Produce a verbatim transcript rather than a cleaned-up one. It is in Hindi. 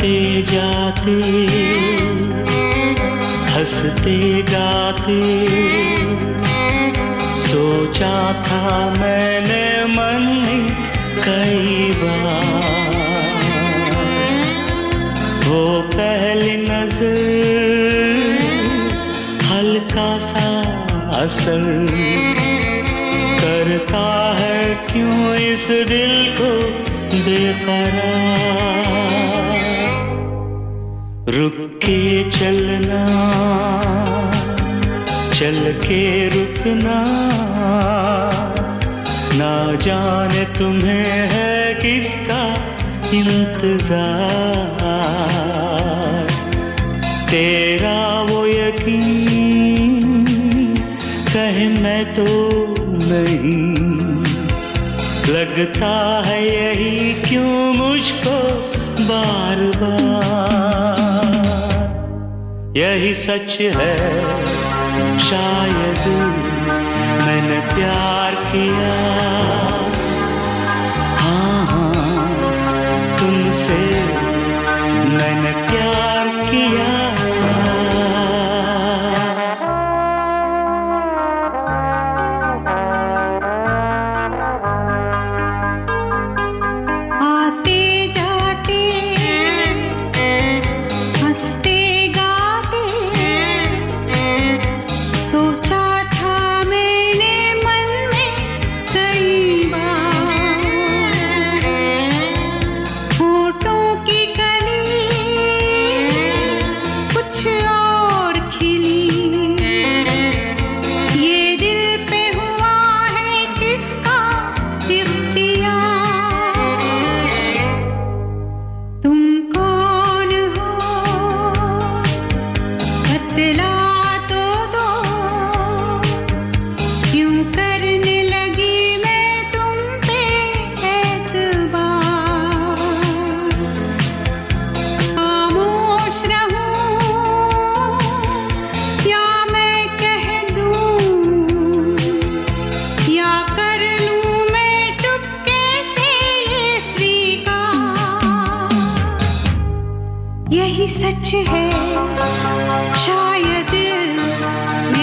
आते जाते हंसते गाते सोचा था मैंने मन में कई बार, वो पहली नजर हल्का सा असर करता है क्यों इस दिल को बेकरार। रुक के चलना, चल के रुकना, ना जाने तुम्हें है किसका इंतजार। तेरा वो यकीन कहे मैं तो नहीं, लगता है यही क्यों मुझको बार बार। यही सच है शायद मैंने प्यार किया, हाँ हाँ तुमसे मैंने प्यार किया। सोचा था मैंने मन में कई बार, होठों की कली कुछ और खिली, ये दिल पे हुआ है किसका इख्तियार। तुम कौन हो बतला यही सच है शायद